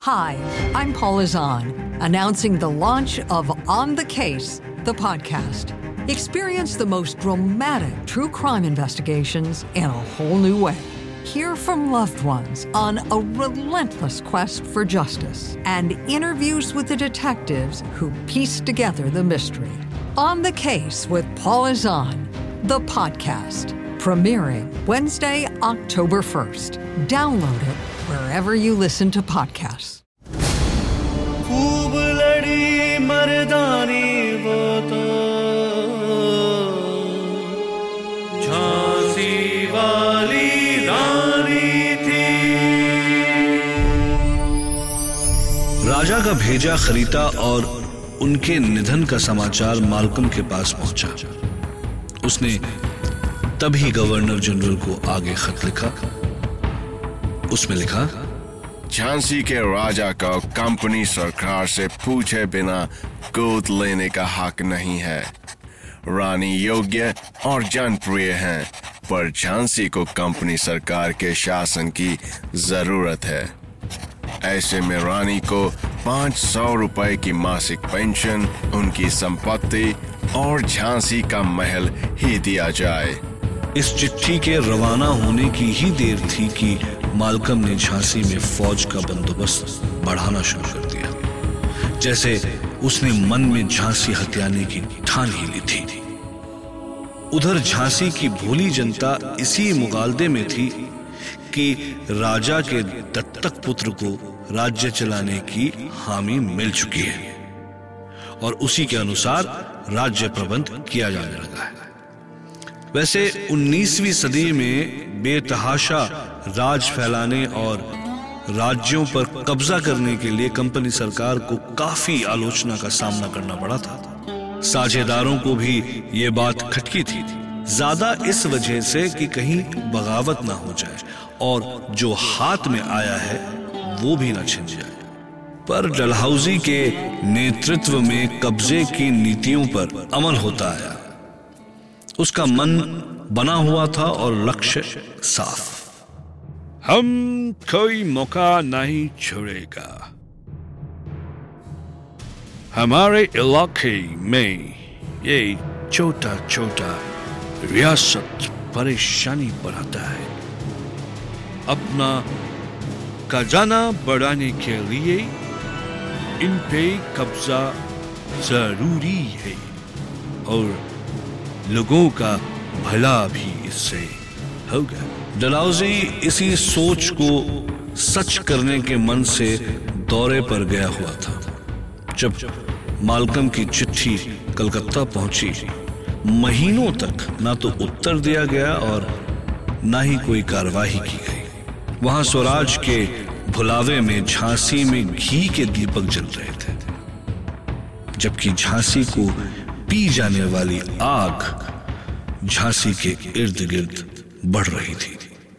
Hi, I'm Paula Zahn, announcing the launch of On the Case, the podcast. Experience the most dramatic true crime investigations in a whole new way. Hear from loved ones on a relentless quest for justice and interviews with the detectives who pieced together the mystery. On the Case with Paula Zahn, the podcast. Premiering Wednesday, October 1st. Download it wherever you listen to podcasts. खूब लड़ी मर्दानी वो तो झांसी वाली रानी थी। राजा का भेजा खरीदा और उनके निधन का समाचार मालकम के पास पहुंचा। उसने तभी गवर्नर जनरल को आगे खत लिखा। उसमें लिखा, झांसी के राजा को कंपनी सरकार से पूछे बिना गोद लेने का हक नहीं है। रानी योग्य और जनप्रिय हैं, पर झांसी को कंपनी सरकार के शासन की जरूरत है। ऐसे में रानी को 500 रुपए की मासिक पेंशन, उनकी संपत्ति और झांसी का महल ही दिया जाए। इस चिट्ठी के रवाना होने की ही देर थी कि मालकम ने झांसी में फौज का बंदोबस्त बढ़ाना शुरू कर दिया, जैसे उसने मन में झांसी हथियाने की ठान ही ली थी। उधर झांसी की भोली जनता इसी मुगालदे में थी कि राजा के दत्तक पुत्र को राज्य चलाने की हामी मिल चुकी है और उसी के अनुसार राज्य प्रबंध किया जाने लगा है। वैसे 19वीं सदी में बेतहाशा राज फैलाने और राज्यों पर कब्जा करने के लिए कंपनी सरकार को काफी आलोचना का सामना करना पड़ा था। साझेदारों को भी ये बात खटकी थी, ज्यादा इस वजह से कि कहीं बगावत ना हो जाए और जो हाथ में आया है वो भी ना छिन जाए। पर डलहौजी के नेतृत्व में कब्जे की नीतियों पर अमल होता आया। उसका मन बना हुआ था और लक्ष्य साफ। हम कोई मौका नहीं छोड़ेगा। हमारे इलाके में ये छोटा छोटा रियासत परेशानी बढ़ाता है। अपना खजाना बढ़ाने के लिए इन पे कब्जा जरूरी है और लोगों का भला भी इससे होगा। डलहौजी इसी सोच को सच करने के मन से दौरे पर गया हुआ था। जब मालकम की चिट्ठी कलकत्ता पहुंची, महीनों तक ना तो उत्तर दिया गया और ना ही कोई कार्रवाई की गई। वहां स्वराज के भुलावे में झांसी में घी के दीपक जल रहे थे, जबकि झांसी को पी जाने वाली आग झांसी के इर्द गिर्द बढ़ रही थी।